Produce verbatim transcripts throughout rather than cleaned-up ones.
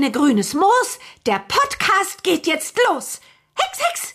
Kleine grünes Moos, der Podcast geht jetzt los. Hex, Hex!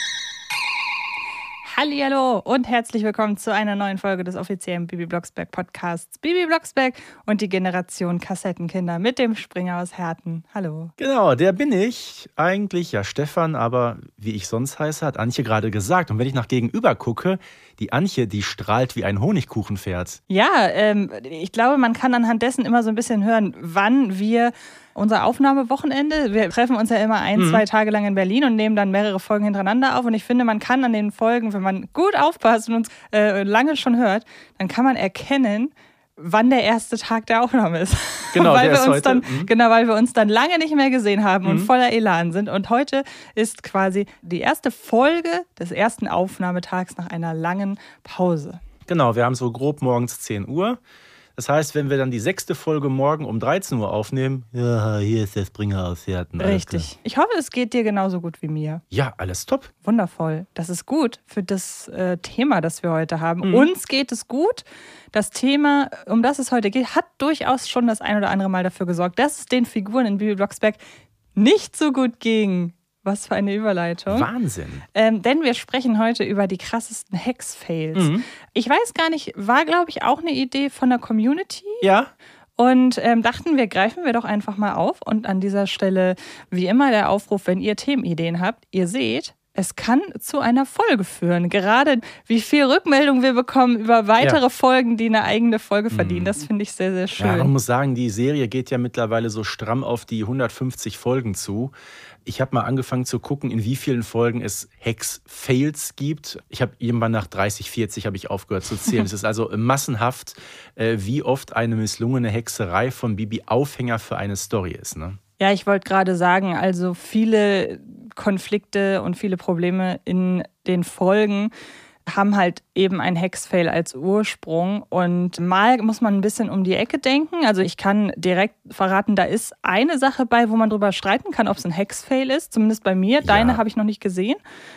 Hallihallo und herzlich willkommen zu einer neuen Folge des offiziellen Bibi Blocksberg Podcasts. Bibi Blocksberg und die Generation Kassettenkinder mit dem Springer aus Herten. Hallo. Genau, der bin ich. Eigentlich ja Stefan, aber wie ich sonst heiße, hat Antje gerade gesagt. Und wenn ich nach gegenüber gucke, die Antje, die strahlt wie ein Honigkuchenpferd. Ja, ähm, ich glaube, man kann anhand dessen immer so ein bisschen hören, wann wir unser Aufnahmewochenende, wir treffen uns ja immer ein, mhm. zwei Tage lang in Berlin und nehmen dann mehrere Folgen hintereinander auf. Und ich finde, man kann an den Folgen, wenn man gut aufpasst und uns äh, lange schon hört, dann kann man erkennen, wann der erste Tag der Aufnahme ist. Genau, weil der wir ist uns heute. Dann, mhm. Genau, weil wir uns dann lange nicht mehr gesehen haben mhm. und voller Elan sind. Und heute ist quasi die erste Folge des ersten Aufnahmetags nach einer langen Pause. Genau, wir haben so grob morgens zehn Uhr. Das heißt, wenn wir dann die sechste Folge morgen um dreizehn Uhr aufnehmen, ja, hier ist der Springer aus Herten. Richtig. Ich hoffe, es geht dir genauso gut wie mir. Ja, alles top. Wundervoll. Das ist gut für das äh, Thema, das wir heute haben. Mhm. Uns geht es gut. Das Thema, um das es heute geht, hat durchaus schon das ein oder andere Mal dafür gesorgt, dass es den Figuren in Bibi Blocksberg nicht so gut ging. Was für eine Überleitung. Wahnsinn. Ähm, denn wir sprechen heute über die krassesten Hex-Fails. Mhm. Ich weiß gar nicht, war, glaube ich, auch eine Idee von der Community. Ja. Und ähm, dachten wir, greifen wir doch einfach mal auf. Und an dieser Stelle, wie immer, der Aufruf, wenn ihr Themenideen habt, ihr seht, es kann zu einer Folge führen. Gerade wie viel Rückmeldung wir bekommen über weitere ja. Folgen, die eine eigene Folge verdienen. Das finde ich sehr, sehr schön. Ja, man muss sagen, die Serie geht ja mittlerweile so stramm auf die hundertfünfzig Folgen zu. Ich habe mal angefangen zu gucken, in wie vielen Folgen es Hex-Fails gibt. Ich habe irgendwann nach dreißig, vierzig habe ich aufgehört zu zählen. Es ist also massenhaft, äh, wie oft eine misslungene Hexerei von Bibi Aufhänger für eine Story ist. Ne? Ja, ich wollte gerade sagen, also viele Konflikte und viele Probleme in den Folgen haben halt eben ein Hex-Fail als Ursprung. Und mal muss man ein bisschen um die Ecke denken. Also ich kann direkt verraten, da ist eine Sache bei, wo man drüber streiten kann, ob es ein Hex-Fail ist. Zumindest bei mir. Deine ja. habe ich noch nicht gesehen.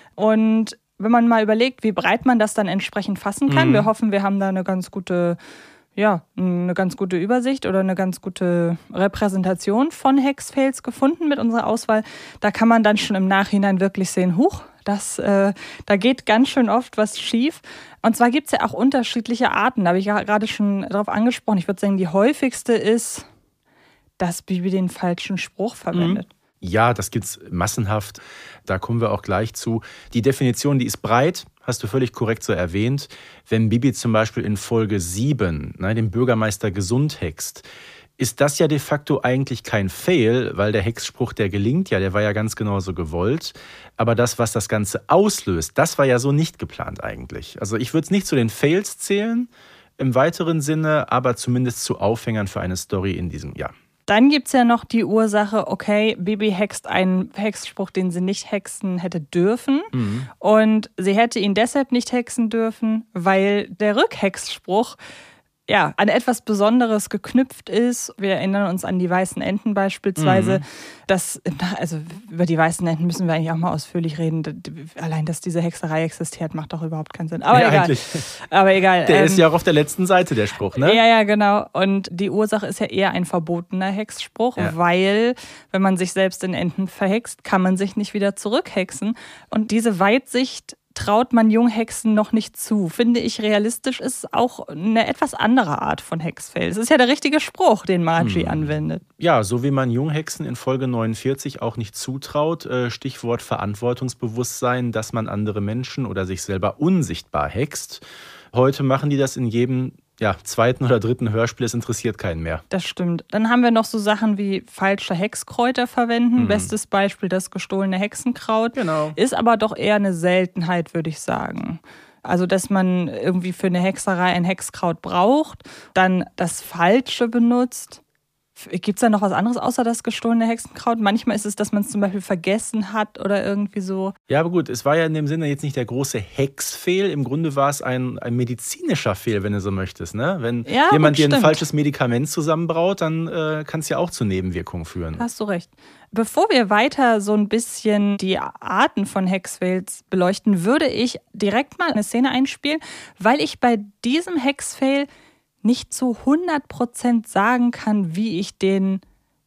Und wenn man mal überlegt, wie breit man das dann entsprechend fassen kann. Mhm. Wir hoffen, wir haben da eine ganz gute, ja, eine ganz gute Übersicht oder eine ganz gute Repräsentation von Hex-Fails gefunden mit unserer Auswahl. Da kann man dann schon im Nachhinein wirklich sehen, huch, Das, äh, da geht ganz schön oft was schief. Und zwar gibt es ja auch unterschiedliche Arten. Da habe ich ja gerade schon darauf angesprochen. Ich würde sagen, die häufigste ist, dass Bibi den falschen Spruch verwendet. Ja, das gibt es massenhaft. Da kommen wir auch gleich zu. Die Definition, die ist breit, hast du völlig korrekt so erwähnt. Wenn Bibi zum Beispiel in Folge sieben ne, den Bürgermeister gesund hext, ist das ja de facto eigentlich kein Fail, weil der Hexspruch, der gelingt ja, der war ja ganz genauso gewollt. Aber das, was das Ganze auslöst, das war ja so nicht geplant eigentlich. Also ich würde es nicht zu den Fails zählen, im weiteren Sinne, aber zumindest zu Aufhängern für eine Story in diesem Jahr. Dann gibt es ja noch die Ursache, okay, Bibi hext einen Hexspruch, den sie nicht hexen hätte dürfen. Mhm. Und sie hätte ihn deshalb nicht hexen dürfen, weil der Rückhexspruch ja, an etwas Besonderes geknüpft ist. Wir erinnern uns an die weißen Enten beispielsweise. Mhm. Das, also über die weißen Enten müssen wir eigentlich auch mal ausführlich reden. Allein, dass diese Hexerei existiert, macht doch überhaupt keinen Sinn. Aber ja, egal. Eigentlich. Aber egal. Der ähm, ist ja auch auf der letzten Seite, der Spruch, ne? Ja, ja, genau. Und die Ursache ist ja eher ein verbotener Hexspruch, ja. weil, wenn man sich selbst in Enten verhext, kann man sich nicht wieder zurückhexen. Und diese Weitsicht traut man Junghexen noch nicht zu. Finde ich realistisch, ist auch eine etwas andere Art von Hexfail. Es ist ja der richtige Spruch, den Margie hm. anwendet. Ja, so wie man Junghexen in Folge neunundvierzig auch nicht zutraut, Stichwort Verantwortungsbewusstsein, dass man andere Menschen oder sich selber unsichtbar hext. Heute machen die das in jedem ja, zweiten oder dritten Hörspiel, es interessiert keinen mehr. Das stimmt. Dann haben wir noch so Sachen wie falsche Hexkräuter verwenden. Mhm. Bestes Beispiel das gestohlene Hexenkraut. Genau. Ist aber doch eher eine Seltenheit, würde ich sagen. Also, dass man irgendwie für eine Hexerei ein Hexkraut braucht, dann das Falsche benutzt. Gibt es da noch was anderes außer das gestohlene Hexenkraut? Manchmal ist es, dass man es zum Beispiel vergessen hat oder irgendwie so. Ja, aber gut, es war ja in dem Sinne jetzt nicht der große Hexfehl. Im Grunde war es ein, ein medizinischer Fehl, wenn du so möchtest. Ne? Wenn ja, jemand gut, dir ein stimmt. falsches Medikament zusammenbraut, dann äh, kann es ja auch zu Nebenwirkungen führen. Hast du recht. Bevor wir weiter so ein bisschen die Arten von Hexfails beleuchten, würde ich direkt mal eine Szene einspielen, weil ich bei diesem Hexfail nicht zu hundert Prozent sagen kann, wie ich den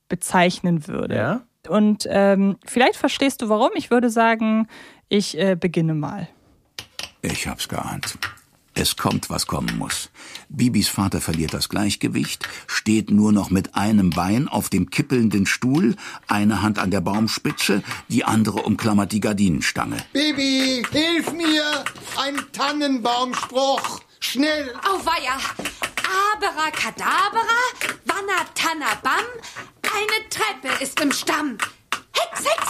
bezeichnen würde. Ja? Und ähm, vielleicht verstehst du warum. Ich würde sagen, ich äh, beginne mal. Ich hab's geahnt. Es kommt, was kommen muss. Bibis Vater verliert das Gleichgewicht, steht nur noch mit einem Bein auf dem kippelnden Stuhl, eine Hand an der Baumspitze, die andere umklammert die Gardinenstange. Bibi, hilf mir! Ein Tannenbaumspruch! Schnell! Auweia! Abracadabra, Wanna Tanna Bam, eine Treppe ist im Stamm. Hex, Hex!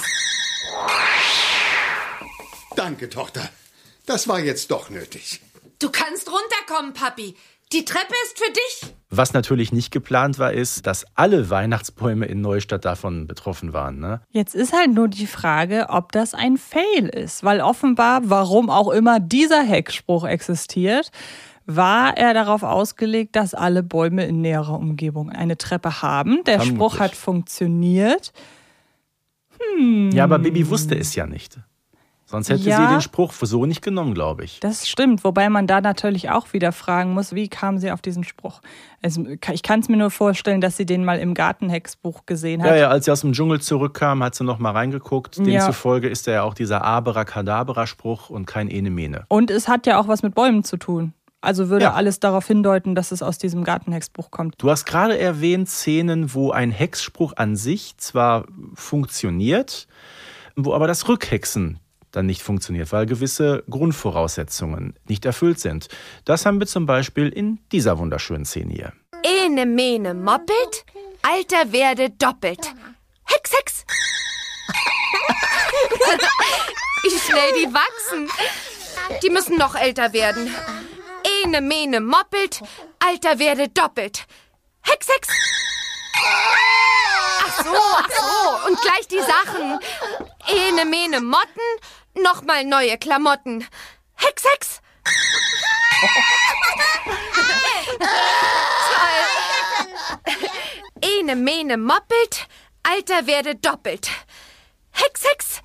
Danke, Tochter. Das war jetzt doch nötig. Du kannst runterkommen, Papi. Die Treppe ist für dich. Was natürlich nicht geplant war, ist, dass alle Weihnachtsbäume in Neustadt davon betroffen waren. Ne? Jetzt ist halt nur die Frage, ob das ein Fail ist. Weil offenbar, warum auch immer dieser Hexspruch existiert, war er darauf ausgelegt, dass alle Bäume in näherer Umgebung eine Treppe haben. Der Vermutlich. Spruch hat funktioniert. Hm. Ja, aber Bibi wusste es ja nicht. Sonst hätte Ja. sie den Spruch so nicht genommen, glaube ich. Das stimmt, wobei man da natürlich auch wieder fragen muss, wie kam sie auf diesen Spruch? Also, ich kann es mir nur vorstellen, dass sie den mal im Gartenhexbuch gesehen hat. Ja, ja, als sie aus dem Dschungel zurückkam, hat sie noch mal reingeguckt. Ja. Demzufolge ist er ja auch dieser Abracadabra-Spruch und kein Ene Mene. Und es hat ja auch was mit Bäumen zu tun. Also würde Ja. alles darauf hindeuten, dass es aus diesem Gartenhexbuch kommt. Du hast gerade erwähnt Szenen, wo ein Hexspruch an sich zwar funktioniert, wo aber das Rückhexen dann nicht funktioniert, weil gewisse Grundvoraussetzungen nicht erfüllt sind. Das haben wir zum Beispiel in dieser wunderschönen Szene hier. Ene Mene moppelt, Alter werde doppelt. Hex, Hex! Wie schnell die wachsen. Die müssen noch älter werden. Ene Mene moppelt, Alter werde doppelt. Hex, Hex! Ach so, ach so. Und gleich die Sachen. Ene Mene Motten, nochmal neue Klamotten. Hex, Hex! Toll. Ene Mene moppelt, Alter werde doppelt. Hex, Hex!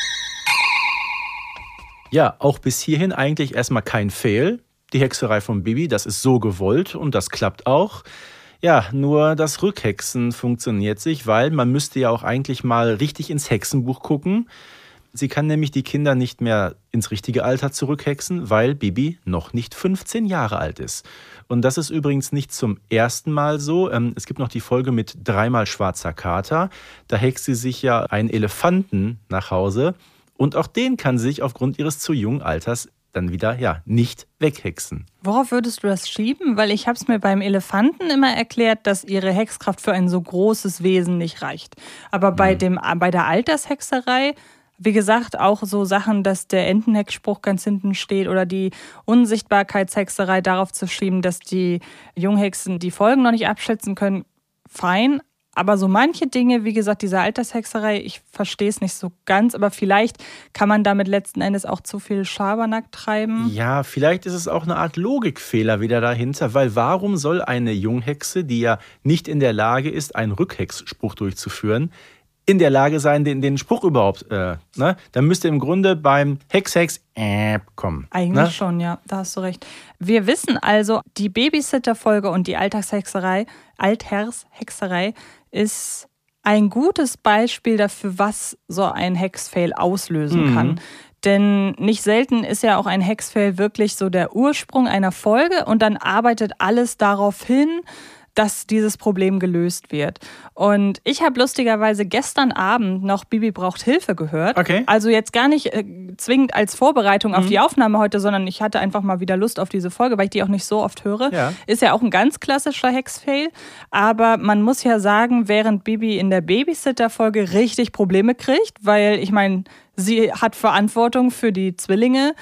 Ja, auch bis hierhin eigentlich erstmal kein Fail. Die Hexerei von Bibi, das ist so gewollt und das klappt auch. Ja, nur das Rückhexen funktioniert sich, weil man müsste ja auch eigentlich mal richtig ins Hexenbuch gucken. Sie kann nämlich die Kinder nicht mehr ins richtige Alter zurückhexen, weil Bibi noch nicht fünfzehn Jahre alt ist. Und das ist übrigens nicht zum ersten Mal so. Es gibt noch die Folge mit dreimal schwarzer Kater. Da hext sie sich ja einen Elefanten nach Hause. Und auch den kann sie sich aufgrund ihres zu jungen Alters dann wieder ja nicht weghexen. Worauf würdest du das schieben? Weil ich habe es mir beim Elefanten immer erklärt, dass ihre Hexkraft für ein so großes Wesen nicht reicht. Aber bei, dem, bei der Altershexerei, wie gesagt, auch so Sachen, dass der Entenhexspruch ganz hinten steht oder die Unsichtbarkeitshexerei darauf zu schieben, dass die Junghexen die Folgen noch nicht abschätzen können, fein. Aber so manche Dinge, wie gesagt, diese Altershexerei, ich verstehe es nicht so ganz, aber vielleicht kann man damit letzten Endes auch zu viel Schabernack treiben. Ja, vielleicht ist es auch eine Art Logikfehler wieder dahinter, weil warum soll eine Junghexe, die ja nicht in der Lage ist, einen Rückhexspruch durchzuführen, in der Lage sein, den, den Spruch überhaupt, äh, ne? Dann müsste im Grunde beim Hex, Hex, äh, kommen. Eigentlich ne? schon, ja, da hast du recht. Wir wissen also, die Babysitter-Folge und die Alltagshexerei, Altershexerei ist ein gutes Beispiel dafür, was so ein Hexfail auslösen Mhm. kann. Denn nicht selten ist ja auch ein Hexfail wirklich so der Ursprung einer Folge und dann arbeitet alles darauf hin, dass dieses Problem gelöst wird. Und ich habe lustigerweise gestern Abend noch Bibi braucht Hilfe gehört. Okay. Also jetzt gar nicht äh, zwingend als Vorbereitung auf die Aufnahme heute, sondern ich hatte einfach mal wieder Lust auf diese Folge, weil ich die auch nicht so oft höre. Ja. Ist ja auch ein ganz klassischer Hexfail. Aber man muss ja sagen, während Bibi in der Babysitter-Folge richtig Probleme kriegt, weil ich meine, sie hat Verantwortung für die Zwillinge.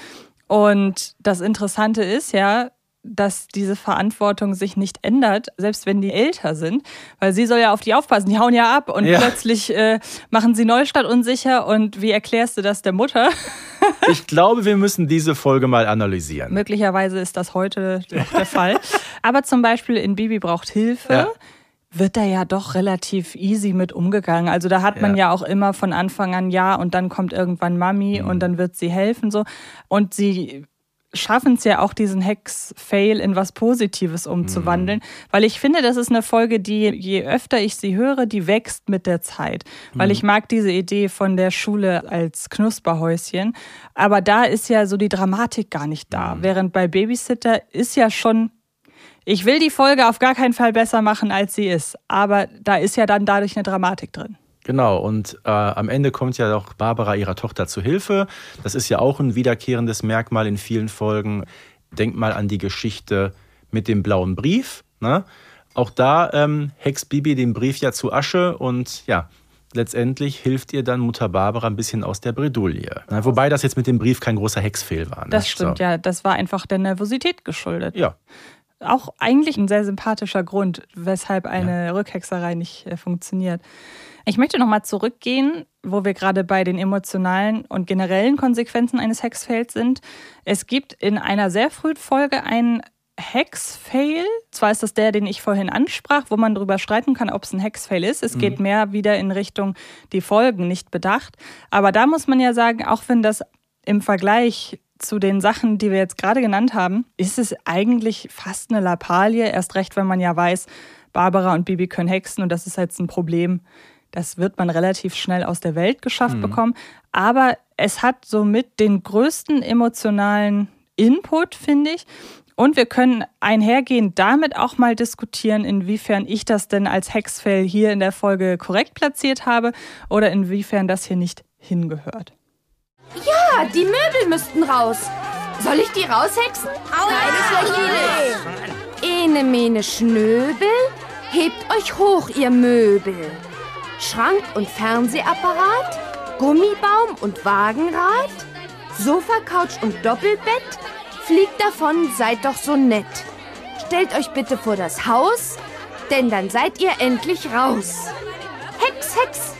Und das Interessante ist ja, dass diese Verantwortung sich nicht ändert, selbst wenn die älter sind, weil sie soll ja auf die aufpassen, die hauen ja ab und Ja. plötzlich äh, machen sie Neustadt unsicher und wie erklärst du das der Mutter? Ich glaube, wir müssen diese Folge mal analysieren. Möglicherweise ist das heute auch der Fall. Aber zum Beispiel in Bibi braucht Hilfe. Ja. Wird da ja doch relativ easy mit umgegangen. Also da hat man Ja. ja auch immer von Anfang an ja und dann kommt irgendwann Mami Mhm. und dann wird sie helfen so. Und sie schaffen es ja auch, diesen Hex-Fail in was Positives umzuwandeln. Mhm. Weil ich finde, das ist eine Folge, die, je öfter ich sie höre, die wächst mit der Zeit. Weil mhm. ich mag diese Idee von der Schule als Knusperhäuschen. Aber da ist ja so die Dramatik gar nicht da. Mhm. Während bei Babysitter ist ja schon, ich will die Folge auf gar keinen Fall besser machen, als sie ist. Aber da ist ja dann dadurch eine Dramatik drin. Genau, und äh, am Ende kommt ja auch Barbara ihrer Tochter zu Hilfe. Das ist ja auch ein wiederkehrendes Merkmal in vielen Folgen. Denk mal an die Geschichte mit dem blauen Brief. Ne? Auch da ähm, hext Bibi den Brief ja zu Asche und ja, letztendlich hilft ihr dann Mutter Barbara ein bisschen aus der Bredouille. Na, wobei das jetzt mit dem Brief kein großer Hexfehl war. Ne? Das stimmt, so. Ja. Das war einfach der Nervosität geschuldet. Ja. Auch eigentlich ein sehr sympathischer Grund, weshalb eine ja. Rückhexerei nicht äh, funktioniert. Ich möchte nochmal zurückgehen, wo wir gerade bei den emotionalen und generellen Konsequenzen eines Hexfails sind. Es gibt in einer sehr frühen Folge einen Hexfail. Zwar ist das der, den ich vorhin ansprach, wo man darüber streiten kann, ob es ein Hexfail ist. Es mhm. geht mehr wieder in Richtung die Folgen nicht bedacht. Aber da muss man ja sagen, auch wenn das im Vergleich zu den Sachen, die wir jetzt gerade genannt haben, ist es eigentlich fast eine Lappalie. Erst recht, wenn man ja weiß, Barbara und Bibi können hexen und das ist jetzt ein Problem. Das wird man relativ schnell aus der Welt geschafft mhm. bekommen. Aber es hat somit den größten emotionalen Input, finde ich. Und wir können einhergehend damit auch mal diskutieren, inwiefern ich das denn als Hexfail hier in der Folge korrekt platziert habe oder inwiefern das hier nicht hingehört. Ja, die Möbel müssten raus. Soll ich die raushexen? Keine schlechte Idee. Ene, mene, Schnöbel, hebt euch hoch, ihr Möbel. Schrank und Fernsehapparat, Gummibaum und Wagenrad, Sofa, Couch und Doppelbett, fliegt davon, seid doch so nett. Stellt euch bitte vor das Haus, denn dann seid ihr endlich raus. Hex, Hex!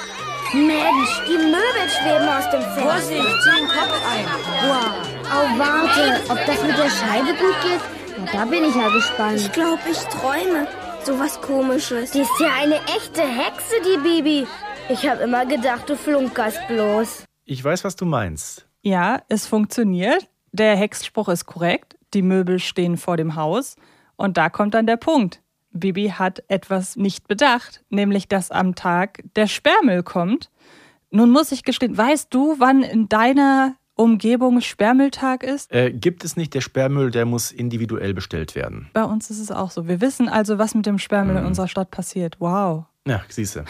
Mensch, die Möbel schweben aus dem Fenster. Vorsicht, zieh den Kopf ein. Wow. Oh, warte, ob das mit der Scheibe gut geht? Na, da bin ich ja gespannt. Ich glaube, ich träume. So was Komisches. Die ist ja eine echte Hexe, die Bibi. Ich habe immer gedacht, du flunkerst bloß. Ich weiß, was du meinst. Ja, es funktioniert. Der Hexspruch ist korrekt. Die Möbel stehen vor dem Haus. Und da kommt dann der Punkt. Bibi hat etwas nicht bedacht, nämlich dass am Tag der Sperrmüll kommt. Nun muss ich gestehen, weißt du, wann in deiner Umgebung Sperrmülltag ist? Äh, gibt es nicht. Der Sperrmüll, der muss individuell bestellt werden. Bei uns ist es auch so. Wir wissen also, was mit dem Sperrmüll mhm. in unserer Stadt passiert. Wow. Ja, siehst du.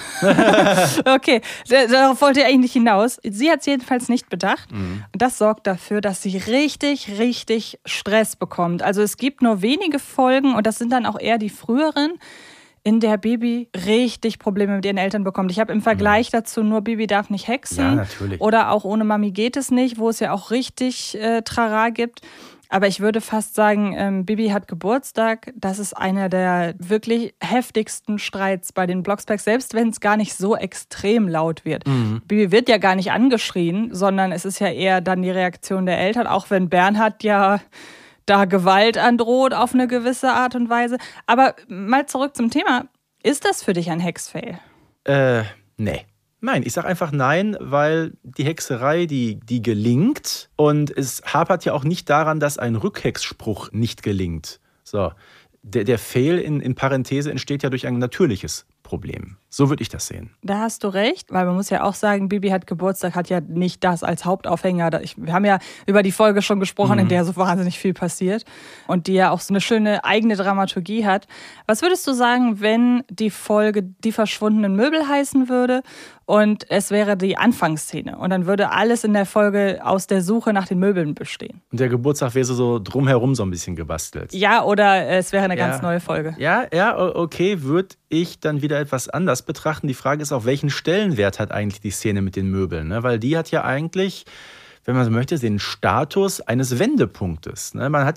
Okay, darauf wollte ich eigentlich nicht hinaus. Sie hat es jedenfalls nicht bedacht. Mhm. Das sorgt dafür, dass sie richtig, richtig Stress bekommt. Also es gibt nur wenige Folgen, und das sind dann auch eher die früheren, in der Bibi richtig Probleme mit ihren Eltern bekommt. Ich habe im Vergleich mhm. dazu nur Bibi darf nicht hexen. Ja, natürlich. Oder auch ohne Mami geht es nicht, wo es ja auch richtig äh, Trara gibt. Aber ich würde fast sagen, ähm, Bibi hat Geburtstag. Das ist einer der wirklich heftigsten Streits bei den Blocksbergs, selbst wenn es gar nicht so extrem laut wird. Mhm. Bibi wird ja gar nicht angeschrien, sondern es ist ja eher dann die Reaktion der Eltern, auch wenn Bernhard ja da Gewalt androht auf eine gewisse Art und Weise. Aber mal zurück zum Thema. Ist das für dich ein Hexfail? Äh, nee. Nein, ich sage einfach nein, weil die Hexerei, die, die gelingt. Und es hapert ja auch nicht daran, dass ein Rückhexspruch nicht gelingt. So, der, der Fail in, in Parenthese entsteht ja durch ein natürliches Problem. So würde ich das sehen. Da hast du recht, weil man muss ja auch sagen, Bibi hat Geburtstag, hat ja nicht das als Hauptaufhänger. Ich, wir haben ja über die Folge schon gesprochen, mhm. in der so wahnsinnig viel passiert und die ja auch so eine schöne eigene Dramaturgie hat. Was würdest du sagen, wenn die Folge Die verschwundenen Möbel heißen würde und es wäre die Anfangsszene und dann würde alles in der Folge aus der Suche nach den Möbeln bestehen? Und der Geburtstag wäre so drumherum so ein bisschen gebastelt. Ja, oder es wäre eine ja. ganz neue Folge. Ja, ja, okay, würde ich dann wieder etwas anders betrachten. Die Frage ist auch, welchen Stellenwert hat eigentlich die Szene mit den Möbeln? Ne? Weil die hat ja eigentlich, wenn man so möchte, den Status eines Wendepunktes. Ne? Man hat ja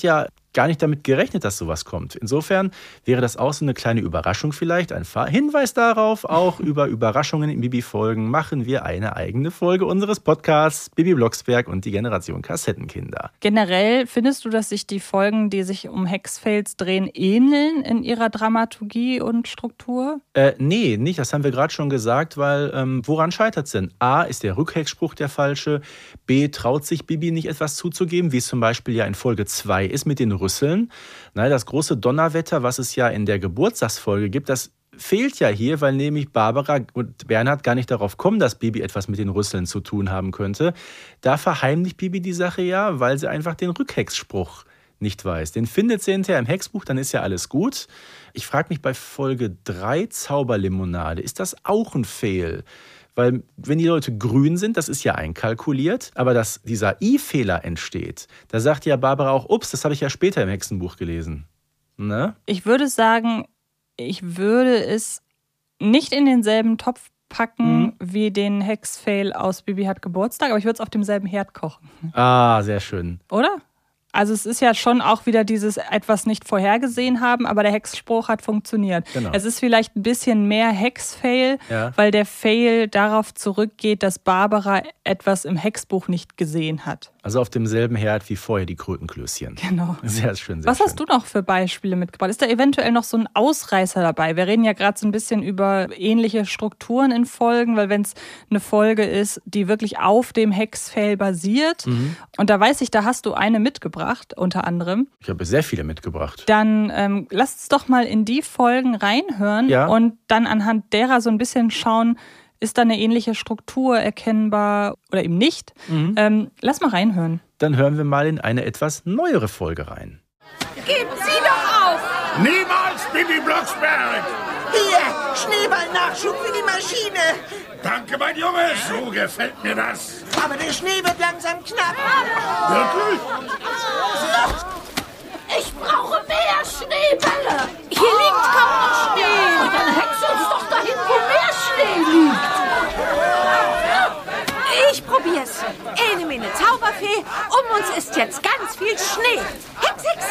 gar nicht damit gerechnet, dass sowas kommt. Insofern wäre das auch so eine kleine Überraschung vielleicht. Ein Hinweis darauf, auch über Überraschungen in Bibi-Folgen machen wir eine eigene Folge unseres Podcasts Bibi Blocksberg und die Generation Kassettenkinder. Generell findest du, dass sich die Folgen, die sich um Hexfails drehen, ähneln in ihrer Dramaturgie und Struktur? Äh, nee, nicht. Das haben wir gerade schon gesagt, weil ähm, woran scheitert es denn? A, ist der Rückhexspruch der falsche. B, traut sich Bibi nicht etwas zuzugeben, wie es zum Beispiel ja in Folge zwei ist mit den Rüsseln. Na, das große Donnerwetter, was es ja in der Geburtstagsfolge gibt, das fehlt ja hier, weil nämlich Barbara und Bernhard gar nicht darauf kommen, dass Bibi etwas mit den Rüsseln zu tun haben könnte. Da verheimlicht Bibi die Sache ja, weil sie einfach den Rückhexspruch nicht weiß. Den findet sie hinterher im Hexbuch, dann ist ja alles gut. Ich frage mich bei Folge drei, Zauberlimonade, ist das auch ein Fail? Weil wenn die Leute grün sind, das ist ja einkalkuliert, aber dass dieser I-Fehler entsteht, da sagt ja Barbara auch, ups, das habe ich ja später im Hexenbuch gelesen. Ne? Ich würde sagen, ich würde es nicht in denselben Topf packen mhm. wie den Hexfail aus Bibi hat Geburtstag, aber ich würde es auf demselben Herd kochen. Ah, sehr schön. Oder? Also es ist ja schon auch wieder dieses etwas nicht vorhergesehen haben, aber der Hexspruch hat funktioniert. Genau. Es ist vielleicht ein bisschen mehr Hexfail, ja. weil der Fail darauf zurückgeht, dass Barbara etwas im Hexbuch nicht gesehen hat. Also auf demselben Herd wie vorher die Krötenklößchen. Genau. Sehr schön, sehr Was schön. hast du noch für Beispiele mitgebracht? Ist da eventuell noch so ein Ausreißer dabei? Wir reden ja gerade so ein bisschen über ähnliche Strukturen in Folgen, weil wenn es eine Folge ist, die wirklich auf dem Hexfail basiert, mhm. und da weiß ich, da hast du eine mitgebracht, unter anderem. Ich habe sehr viele mitgebracht. Dann ähm, lass uns doch mal in die Folgen reinhören ja. und dann anhand derer so ein bisschen schauen, ist da eine ähnliche Struktur erkennbar oder eben nicht? Mhm. Ähm, lass mal reinhören. Dann hören wir mal in eine etwas neuere Folge rein. Geben Sie doch auf! Niemals, Bibi Blocksberg! Hier, Schneeballnachschub für die Maschine! Danke, mein Junge, so gefällt mir das. Aber der Schnee wird langsam knapp. Wirklich? Ich brauche mehr Schneebälle! Hier liegt kaum noch Schnee! Und dann hex uns doch dahin, wo mehr Schnee liegt! Ich probier's. Ene mene Zauberfee, um uns ist jetzt ganz viel Schnee. Hex, hex!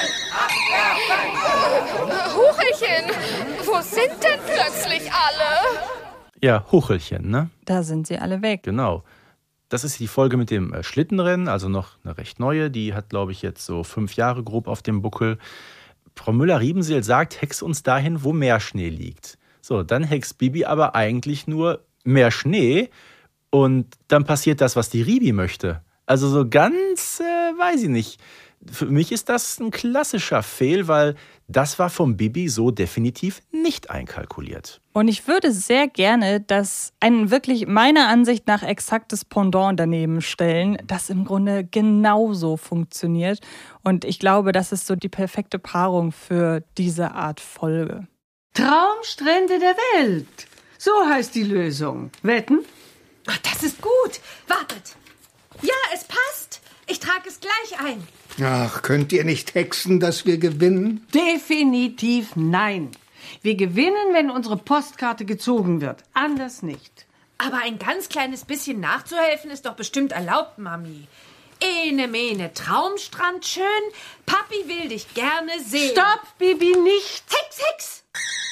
Huchelchen, wo sind denn plötzlich alle? Ja, Huchelchen, ne? Da sind sie alle weg. Genau. Das ist die Folge mit dem Schlittenrennen, also noch eine recht neue. Die hat, glaube ich, jetzt so fünf Jahre grob auf dem Buckel. Frau Müller-Riebenseel sagt, hex uns dahin, wo mehr Schnee liegt. So, dann hext Bibi aber eigentlich nur mehr Schnee und dann passiert das, was die Ribi möchte. Also so ganz, äh, weiß ich nicht. Für mich ist das ein klassischer Fehl, weil das war vom Bibi so definitiv nicht einkalkuliert. Und ich würde sehr gerne das ein wirklich meiner Ansicht nach exaktes Pendant daneben stellen, das im Grunde genauso funktioniert. Und ich glaube, das ist so die perfekte Paarung für diese Art Folge. Traumstrände der Welt. So heißt die Lösung. Wetten? Ach, das ist gut. Wartet. Ja, es passt. Ich trage es gleich ein. Ach, könnt ihr nicht hexen, dass wir gewinnen? Definitiv nein. Wir gewinnen, wenn unsere Postkarte gezogen wird. Anders nicht. Aber ein ganz kleines bisschen nachzuhelfen ist doch bestimmt erlaubt, Mami. Ene mene Traumstrand schön. Papi will dich gerne sehen. Stopp, Bibi, nicht. Hex, hex.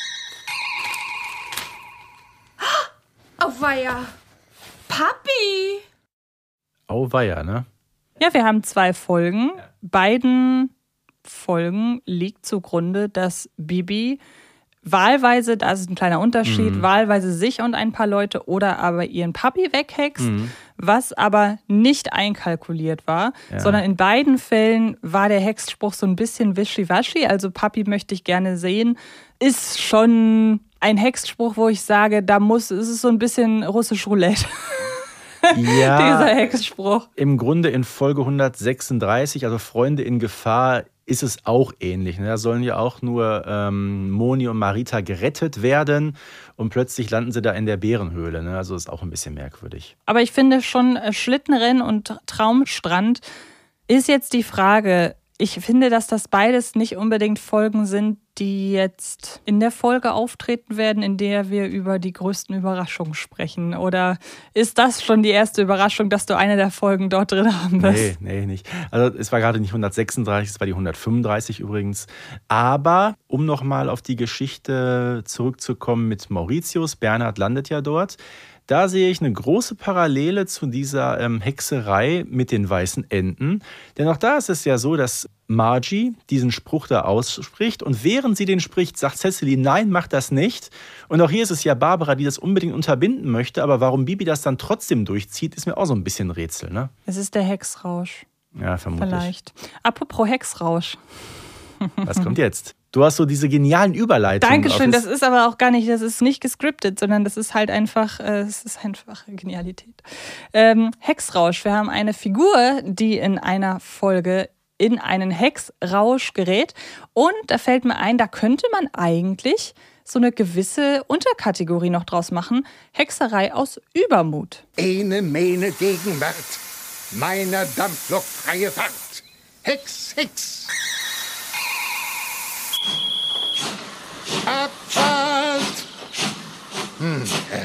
Auweia. Papi. Auweia, ne? Ja, wir haben zwei Folgen. Beiden Folgen liegt zugrunde, dass Bibi wahlweise, da ist ein kleiner Unterschied, mhm. wahlweise sich und ein paar Leute oder aber ihren Papi weghext, mhm. was aber nicht einkalkuliert war, ja. sondern in beiden Fällen war der Hexspruch so ein bisschen wischiwaschi, also Papi möchte ich gerne sehen, ist schon ein Hexspruch, wo ich sage, da muss, ist es so ein bisschen russisch Roulette. Ja, dieser Hexspruch. Im Grunde in Folge hundertsechsunddreißig, also Freunde in Gefahr, ist es auch ähnlich. Da sollen ja auch nur ähm, Moni und Marita gerettet werden und plötzlich landen sie da in der Bärenhöhle. Ne? Also ist auch ein bisschen merkwürdig. Aber ich finde schon, Schlittenrennen und Traumstrand ist jetzt die Frage. Ich finde, dass das beides nicht unbedingt Folgen sind, die jetzt in der Folge auftreten werden, in der wir über die größten Überraschungen sprechen? Oder ist das schon die erste Überraschung, dass du eine der Folgen dort drin haben wirst? Nee, nee, nicht. Also es war gerade nicht hundertsechsunddreißig, es war die hundertfünfunddreißig übrigens. Aber um nochmal auf die Geschichte zurückzukommen mit Mauritius, Bernhard landet ja dort. Da sehe ich eine große Parallele zu dieser ähm, Hexerei mit den weißen Enten. Denn auch da ist es ja so, dass Margie diesen Spruch da ausspricht und während sie den spricht, sagt Cecily, nein, mach das nicht. Und auch hier ist es ja Barbara, die das unbedingt unterbinden möchte, aber warum Bibi das dann trotzdem durchzieht, ist mir auch so ein bisschen Rätsel, ne? Es ist der Hexrausch. Ja, vermutlich. Vielleicht. Apropos Hexrausch. Was kommt jetzt? Du hast so diese genialen Überleitungen. Dankeschön, das ist aber auch gar nicht, das ist nicht gescriptet, sondern das ist halt einfach, äh, es ist einfach Genialität. Ähm, Hexrausch, wir haben eine Figur, die in einer Folge in einen Hexrausch gerät und da fällt mir ein, da könnte man eigentlich so eine gewisse Unterkategorie noch draus machen, Hexerei aus Übermut. Ene, mene Gegenwart, meiner Dampflok freie Fahrt. Hex, Hex. Abfahrt! Hm, Herr.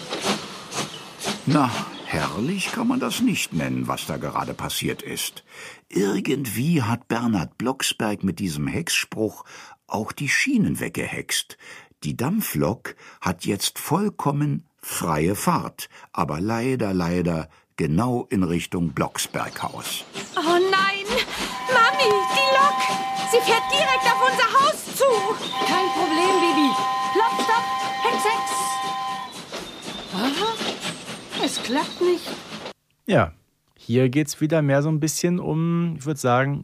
Na, herrlich kann man das nicht nennen, was da gerade passiert ist. Irgendwie hat Bernhard Blocksberg mit diesem Hexspruch auch die Schienen weggehext. Die Dampflok hat jetzt vollkommen freie Fahrt, aber leider, leider genau in Richtung Blocksberghaus. Oh nein! Mami, die Lok! Sie fährt direkt auf unser Haus zu! Kein Problem, Bibi. Plopp, stopp, Hex, Hex. Aha, es klappt nicht. Ja, hier geht es wieder mehr so ein bisschen um, ich würde sagen,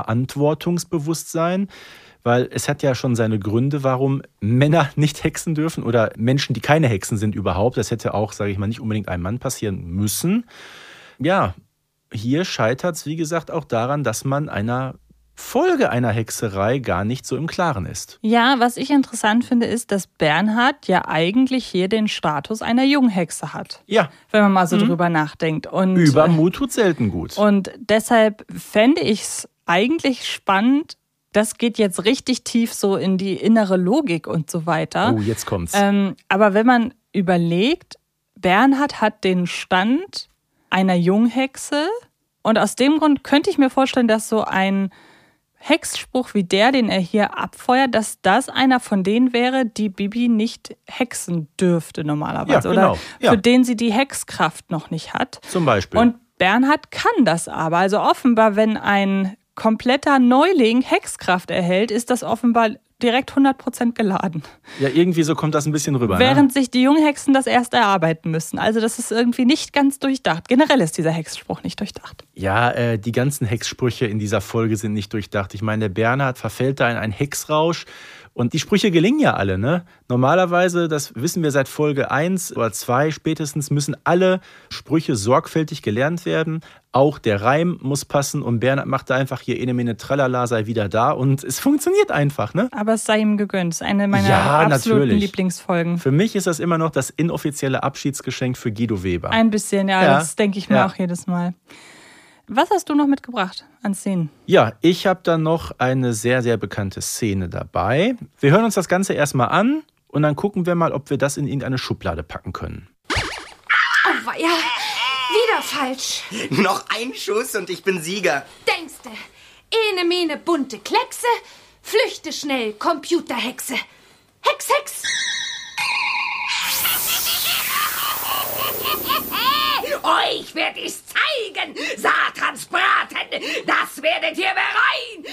Verantwortungsbewusstsein. Weil es hat ja schon seine Gründe, warum Männer nicht hexen dürfen oder Menschen, die keine Hexen sind überhaupt. Das hätte auch, sage ich mal, nicht unbedingt einem Mann passieren müssen. Ja, hier scheitert es, wie gesagt, auch daran, dass man einer Folge einer Hexerei gar nicht so im Klaren ist. Ja, was ich interessant finde, ist, dass Bernhard ja eigentlich hier den Status einer Junghexe hat. Ja. Wenn man mal so mhm. drüber nachdenkt. Und, Übermut tut selten gut. Und deshalb fände ich es eigentlich spannend. Das geht jetzt richtig tief so in die innere Logik und so weiter. Oh, jetzt kommt's. Ähm, aber wenn man überlegt, Bernhard hat den Stand einer Junghexe und aus dem Grund könnte ich mir vorstellen, dass so ein Hexspruch wie der, den er hier abfeuert, dass das einer von denen wäre, die Bibi nicht hexen dürfte normalerweise. Ja, genau. Oder ja. für den sie die Hexkraft noch nicht hat. Zum Beispiel. Und Bernhard kann das aber. Also offenbar, wenn ein kompletter Neuling Hexkraft erhält, ist das offenbar direkt hundert Prozent geladen. Ja, irgendwie so kommt das ein bisschen rüber. Während ne? sich die Junghexen das erst erarbeiten müssen. Also das ist irgendwie nicht ganz durchdacht. Generell ist dieser Hexspruch nicht durchdacht. Ja, äh, die ganzen Hexsprüche in dieser Folge sind nicht durchdacht. Ich meine, der Bernhard verfällt da in einen Hexrausch. Und die Sprüche gelingen ja alle, ne? Normalerweise, das wissen wir seit Folge eins oder zwei spätestens, müssen alle Sprüche sorgfältig gelernt werden. Auch der Reim muss passen und Bernhard macht da einfach hier ene mene tralala, sei wieder da und es funktioniert einfach, ne? Aber es sei ihm gegönnt. Es ist eine meiner ja, absoluten natürlich. Lieblingsfolgen. Für mich ist das immer noch das inoffizielle Abschiedsgeschenk für Guido Weber. Ein bisschen, ja, ja. das denke ich mir ja. auch jedes Mal. Was hast du noch mitgebracht an Szenen? Ja, ich habe da noch eine sehr, sehr bekannte Szene dabei. Wir hören uns das Ganze erstmal an und dann gucken wir mal, ob wir das in irgendeine Schublade packen können. Oh, weia. Wieder falsch. Noch ein Schuss und ich bin Sieger. Denkste, ene mene bunte Kleckse, flüchte schnell, Computerhexe. Hex, Hex. Euch werd ich's zeigen, Satans Braten, das werdet ihr bereuen.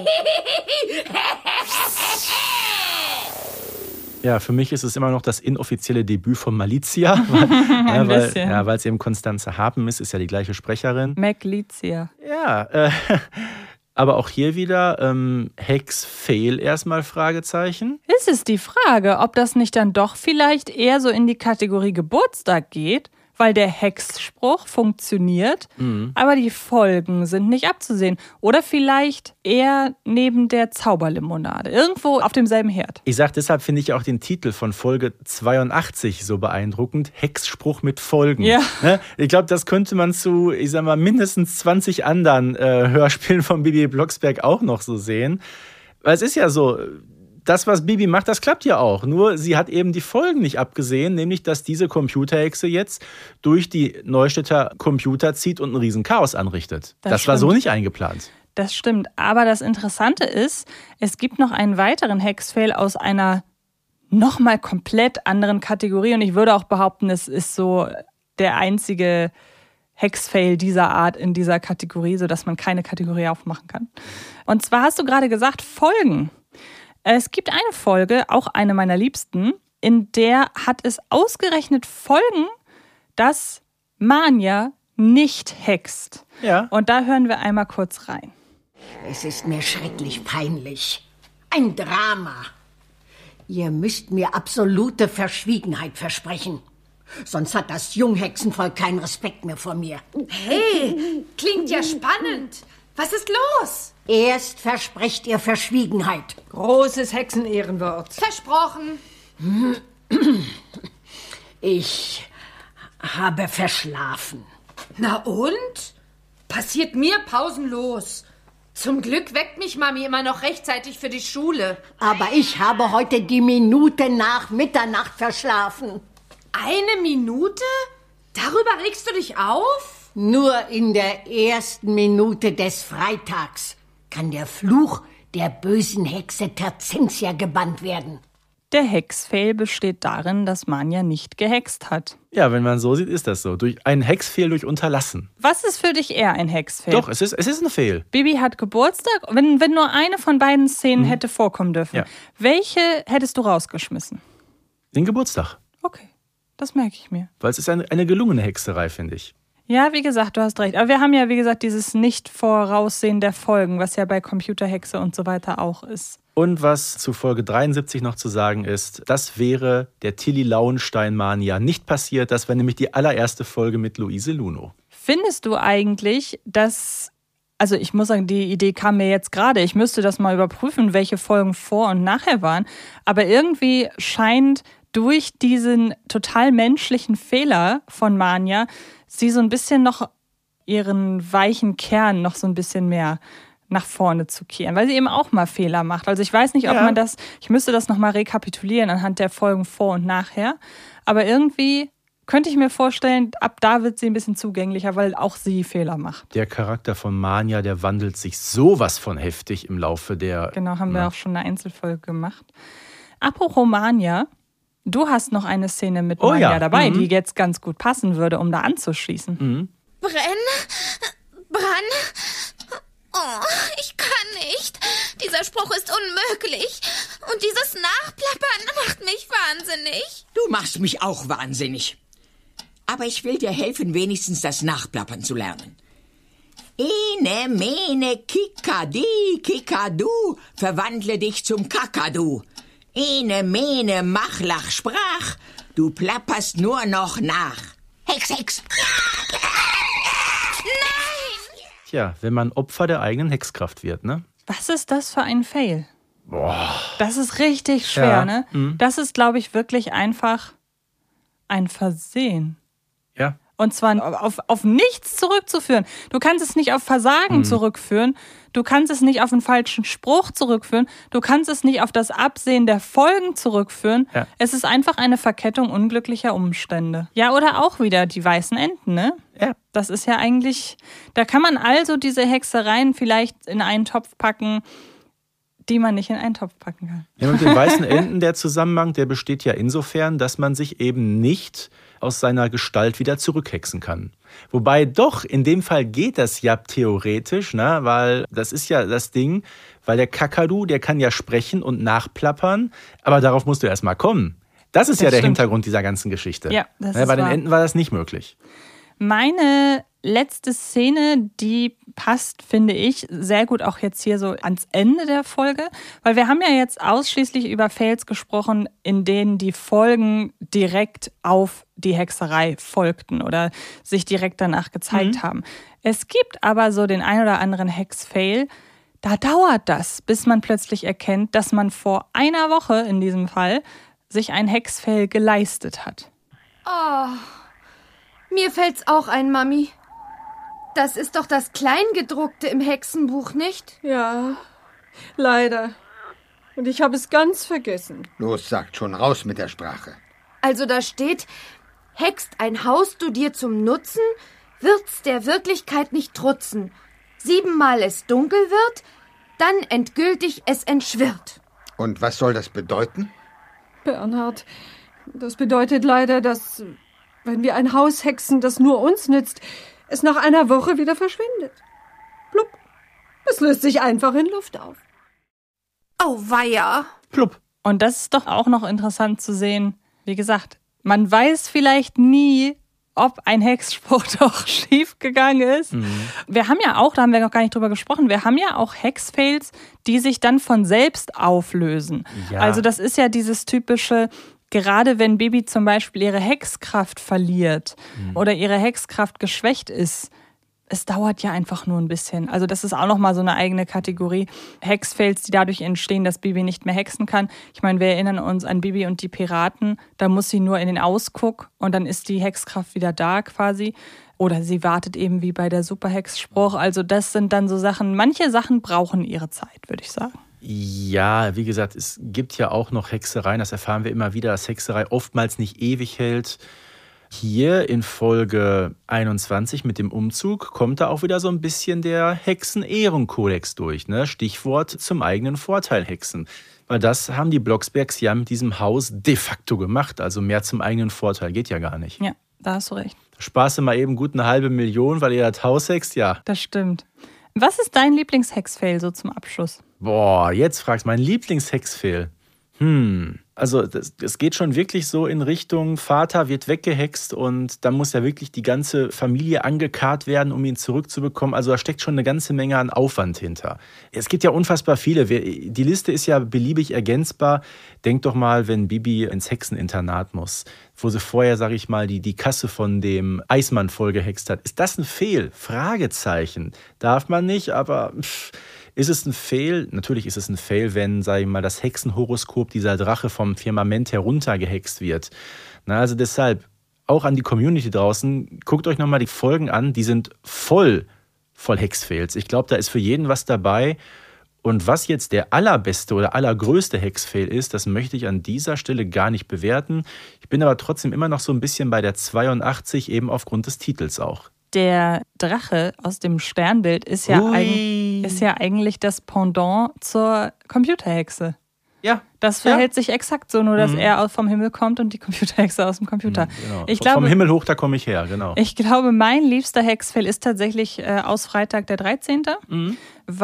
Ja, für mich ist es immer noch das inoffizielle Debüt von Malizia. Ein ja, weil, bisschen. ja, weil es eben Konstanze Harpen ist, ist ja die gleiche Sprecherin. Malizia. Ja, äh, aber auch hier wieder ähm, Hex-Fail erstmal, Fragezeichen. Ist es die Frage, ob das nicht dann doch vielleicht eher so in die Kategorie Geburtstag geht, weil der Hexspruch funktioniert, Mhm. aber die Folgen sind nicht abzusehen. Oder vielleicht eher neben der Zauberlimonade, irgendwo auf demselben Herd. Ich sag, deshalb finde ich auch den Titel von Folge zweiundachtzig so beeindruckend. Hexspruch mit Folgen. Ja. Ne? Ich glaube, das könnte man zu, ich sag mal, mindestens zwanzig anderen äh, Hörspielen von Bibi Blocksberg auch noch so sehen. Weil es ist ja so, das, was Bibi macht, das klappt ja auch. Nur sie hat eben die Folgen nicht abgesehen, nämlich, dass diese Computerhexe jetzt durch die Neustädter Computer zieht und ein Riesenchaos anrichtet. Das, das war so nicht eingeplant. Das stimmt. Aber das Interessante ist, es gibt noch einen weiteren Hexfail aus einer nochmal komplett anderen Kategorie. Und ich würde auch behaupten, es ist so der einzige Hexfail dieser Art in dieser Kategorie, sodass man keine Kategorie aufmachen kann. Und zwar hast du gerade gesagt, Folgen. Es gibt eine Folge, auch eine meiner liebsten, in der hat es ausgerechnet Folgen, dass Manja nicht hext. Ja. Und da hören wir einmal kurz rein. Es ist mir schrecklich peinlich. Ein Drama. Ihr müsst mir absolute Verschwiegenheit versprechen. Sonst hat das Junghexenvolk keinen Respekt mehr vor mir. Hey, klingt ja spannend. Was ist los? Erst versprecht ihr Verschwiegenheit. Großes Hexenehrenwort. Versprochen. Ich habe verschlafen. Na und? Passiert mir pausenlos. Zum Glück weckt mich Mami immer noch rechtzeitig für die Schule. Aber ich habe heute die Minute nach Mitternacht verschlafen. Eine Minute? Darüber regst du dich auf? Nur in der ersten Minute des Freitags kann der Fluch der bösen Hexe Terzentia gebannt werden. Der Hexfail besteht darin, dass Manja nicht gehext hat. Ja, wenn man so sieht, ist das so. Durch ein Hexfail durch Unterlassen. Was ist für dich eher ein Hexfail? Doch, es ist, es ist ein Fail. Bibi hat Geburtstag. Wenn, wenn nur eine von beiden Szenen mhm. hätte vorkommen dürfen, ja. welche hättest du rausgeschmissen? Den Geburtstag. Okay, das merke ich mir. Weil es ist eine, eine gelungene Hexerei, finde ich. Ja, wie gesagt, du hast recht. Aber wir haben ja, wie gesagt, dieses Nicht-Voraussehen der Folgen, was ja bei Computerhexe und so weiter auch ist. Und was zu Folge dreiundsiebzig noch zu sagen ist, das wäre der Tilly Lauenstein-Mania nicht passiert. Das wäre nämlich die allererste Folge mit Luise Luno. Findest du eigentlich, dass, also ich muss sagen, die Idee kam mir jetzt gerade, ich müsste das mal überprüfen, welche Folgen vor und nachher waren, aber irgendwie scheint durch diesen total menschlichen Fehler von Manja sie so ein bisschen noch ihren weichen Kern noch so ein bisschen mehr nach vorne zu kehren, weil sie eben auch mal Fehler macht. Also ich weiß nicht, ob ja. man das, ich müsste das nochmal rekapitulieren anhand der Folgen vor und nachher, aber irgendwie könnte ich mir vorstellen, ab da wird sie ein bisschen zugänglicher, weil auch sie Fehler macht. Der Charakter von Manja, der wandelt sich sowas von heftig im Laufe der... Genau, haben wir auch schon eine Einzelfolge gemacht. Apropos Manja, du hast noch eine Szene mit oh, Manja ja. dabei, mhm. die jetzt ganz gut passen würde, um da anzuschließen. Mhm. Brenn? Bran? Oh, ich kann nicht. Dieser Spruch ist unmöglich. Und dieses Nachplappern macht mich wahnsinnig. Du machst mich auch wahnsinnig. Aber ich will dir helfen, wenigstens das Nachplappern zu lernen. Ene, mene, kikadi, kikadu, verwandle dich zum Kakadu. Ene, mene, machlach, sprach, du plapperst nur noch nach. Hex, Hex. Nein! Tja, wenn man Opfer der eigenen Hexkraft wird, ne? Was ist das für ein Fail? Boah. Das ist richtig schwer, ja. ne? Mhm. Das ist, glaube ich, wirklich einfach ein Versehen. Ja. Und zwar auf, auf nichts zurückzuführen. Du kannst es nicht auf Versagen mhm. zurückführen. Du kannst es nicht auf einen falschen Spruch zurückführen. Du kannst es nicht auf das Absehen der Folgen zurückführen. Ja. Es ist einfach eine Verkettung unglücklicher Umstände. Ja, oder auch wieder die weißen Enten, ne? Ja. Das ist ja eigentlich, da kann man also diese Hexereien vielleicht in einen Topf packen, die man nicht in einen Topf packen kann. Ja, mit den weißen Enten, der Zusammenhang, der besteht ja insofern, dass man sich eben nicht aus seiner Gestalt wieder zurückhexen kann. Wobei doch, in dem Fall geht das ja theoretisch, ne? Weil das ist ja das Ding, weil der Kakadu, der kann ja sprechen und nachplappern, aber darauf musst du erst mal kommen. Das ist das ja der stimmt. Hintergrund dieser ganzen Geschichte. Ja, das ne? ist Bei den wahr. Enten war das nicht möglich. Meine letzte Szene, die passt, finde ich, sehr gut auch jetzt hier so ans Ende der Folge, weil wir haben ja jetzt ausschließlich über Fails gesprochen, in denen die Folgen direkt auf die Hexerei folgten oder sich direkt danach gezeigt mhm. haben. Es gibt aber so den ein oder anderen Hex-Fail, da dauert das, bis man plötzlich erkennt, dass man vor einer Woche in diesem Fall sich ein Hex-Fail geleistet hat. Oh, mir fällt's auch ein, Mami. Das ist doch das Kleingedruckte im Hexenbuch, nicht? Ja, leider. Und ich habe es ganz vergessen. Los, sagt schon, raus mit der Sprache. Also da steht, hext ein Haus du dir zum Nutzen, wird's der Wirklichkeit nicht trutzen. Siebenmal es dunkel wird, dann endgültig es entschwirrt. Und was soll das bedeuten? Bernhard, das bedeutet leider, dass, wenn wir ein Haus hexen, das nur uns nützt, es nach einer Woche wieder verschwindet. Plupp. Es löst sich einfach in Luft auf. Auweia. Plupp. Und das ist doch auch noch interessant zu sehen. Wie gesagt, man weiß vielleicht nie, ob ein Hexspruch doch schief gegangen ist. Mhm. Wir haben ja auch, da haben wir noch gar nicht drüber gesprochen, wir haben ja auch Hexfails, die sich dann von selbst auflösen. Ja. Also das ist ja dieses typische, gerade wenn Bibi zum Beispiel ihre Hexkraft verliert mhm. oder ihre Hexkraft geschwächt ist, es dauert ja einfach nur ein bisschen. Also das ist auch nochmal so eine eigene Kategorie. Hexfails, die dadurch entstehen, dass Bibi nicht mehr hexen kann. Ich meine, wir erinnern uns an Bibi und die Piraten. Da muss sie nur in den Ausguck und dann ist die Hexkraft wieder da quasi. Oder sie wartet eben wie bei der Superhexspruch. Also das sind dann so Sachen, manche Sachen brauchen ihre Zeit, würde ich sagen. Ja, wie gesagt, es gibt ja auch noch Hexereien. Das erfahren wir immer wieder, dass Hexerei oftmals nicht ewig hält. Hier in Folge einundzwanzig mit dem Umzug kommt da auch wieder so ein bisschen der Hexen-Ehrenkodex durch. Ne? Stichwort zum eigenen Vorteil hexen. Weil das haben die Blocksbergs ja mit diesem Haus de facto gemacht. Also mehr zum eigenen Vorteil geht ja gar nicht. Ja, da hast du recht. Sparst du mal eben gut eine halbe Million, weil ihr das Haus hext? Ja. Das stimmt. Was ist dein Lieblings-Hexfail so zum Abschluss? Boah, jetzt fragst du, mein Lieblings-Hexfail. Hm, also es geht schon wirklich so in Richtung, Vater wird weggehext und dann muss ja wirklich die ganze Familie angekarrt werden, um ihn zurückzubekommen. Also da steckt schon eine ganze Menge an Aufwand hinter. Es gibt ja unfassbar viele. Die Liste ist ja beliebig ergänzbar. Denk doch mal, wenn Bibi ins Hexeninternat muss, wo sie vorher, sag ich mal, die, die Kasse von dem Eismann vollgehext hat. Ist das ein Fehl? Fragezeichen. Darf man nicht, aber... Pff. Ist es ein Fail? Natürlich ist es ein Fail, wenn, sag ich mal, das Hexenhoroskop, dieser Drache vom Firmament heruntergehext wird. Na, also deshalb, auch an die Community draußen, guckt euch nochmal die Folgen an, die sind voll, voll Hexfails. Ich glaube, da ist für jeden was dabei. Und was jetzt der allerbeste oder allergrößte Hexfail ist, das möchte ich an dieser Stelle gar nicht bewerten. Ich bin aber trotzdem immer noch so ein bisschen bei der zweiundachtzig, eben aufgrund des Titels auch. Der Drache aus dem Sternbild ist ja, eig- ist ja eigentlich das Pendant zur Computerhexe. Ja. Das verhält ja. sich exakt so, nur dass mhm. er vom Himmel kommt und die Computerhexe aus dem Computer. Mhm, genau. Ich Vom glaube, Himmel hoch, da komme ich her, genau. Ich glaube, mein liebster Hexfail ist tatsächlich äh, aus Freitag der dreizehnte Mhm.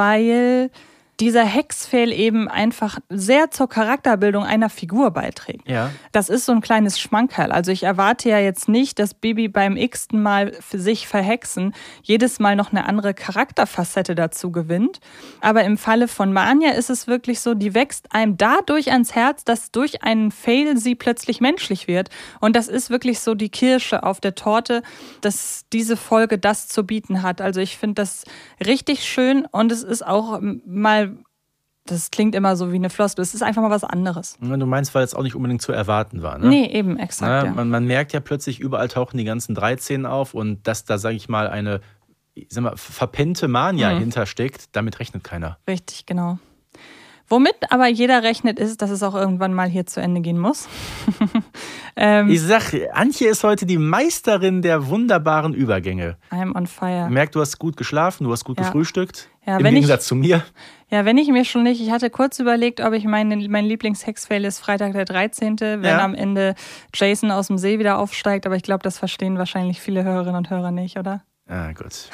weil dieser Hexfail eben einfach sehr zur Charakterbildung einer Figur beiträgt. Ja. Das ist so ein kleines Schmankerl. Also ich erwarte ja jetzt nicht, dass Bibi beim x-ten Mal für sich verhexen jedes Mal noch eine andere Charakterfacette dazu gewinnt. Aber im Falle von Manja ist es wirklich so, die wächst einem dadurch ans Herz, dass durch einen Fail sie plötzlich menschlich wird. Und das ist wirklich so die Kirsche auf der Torte, dass diese Folge das zu bieten hat. Also ich finde das richtig schön und es ist auch mal, das klingt immer so wie eine Floskel, es ist einfach mal was anderes. Du meinst, weil es auch nicht unbedingt zu erwarten war, ne? Nee, eben, exakt. Na, ja. man, man merkt ja plötzlich, überall tauchen die ganzen dreizehn auf und dass da, sage ich mal, eine ich sag mal, verpennte Mania mhm. hintersteckt, damit rechnet keiner. Richtig, genau. Womit aber jeder rechnet, ist, dass es auch irgendwann mal hier zu Ende gehen muss. ähm, ich sag, Antje ist heute die Meisterin der wunderbaren Übergänge. I'm on fire. Merkt, du hast gut geschlafen, du hast gut ja. gefrühstückt. Ja, Im wenn Gegensatz ich, zu mir. Ja, wenn ich mir schon nicht, ich hatte kurz überlegt, ob ich meine, mein Lieblings-Hexfail ist Freitag der dreizehnte wenn ja. am Ende Jason aus dem See wieder aufsteigt. Aber ich glaube, das verstehen wahrscheinlich viele Hörerinnen und Hörer nicht, oder? Ah, gut.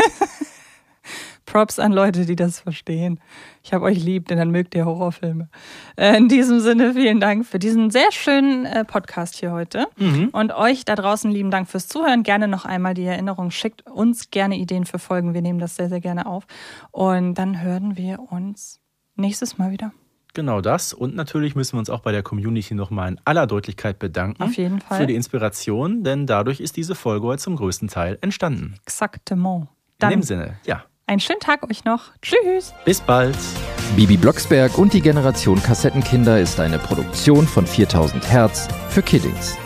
Props an Leute, die das verstehen. Ich habe euch lieb, denn dann mögt ihr Horrorfilme. Äh, in diesem Sinne, vielen Dank für diesen sehr schönen äh, Podcast hier heute. Mhm. Und euch da draußen lieben Dank fürs Zuhören. Gerne noch einmal die Erinnerung. Schickt uns gerne Ideen für Folgen. Wir nehmen das sehr, sehr gerne auf. Und dann hören wir uns nächstes Mal wieder. Genau das. Und natürlich müssen wir uns auch bei der Community nochmal in aller Deutlichkeit bedanken. Auf jeden Fall. Für die Inspiration, denn dadurch ist diese Folge heute zum größten Teil entstanden. Exaktement. Dann in dem Sinne, ja. Einen schönen Tag euch noch. Tschüss. Bis bald. Bibi Blocksberg und die Generation Kassettenkinder ist eine Produktion von viertausend Hertz für Kiddings.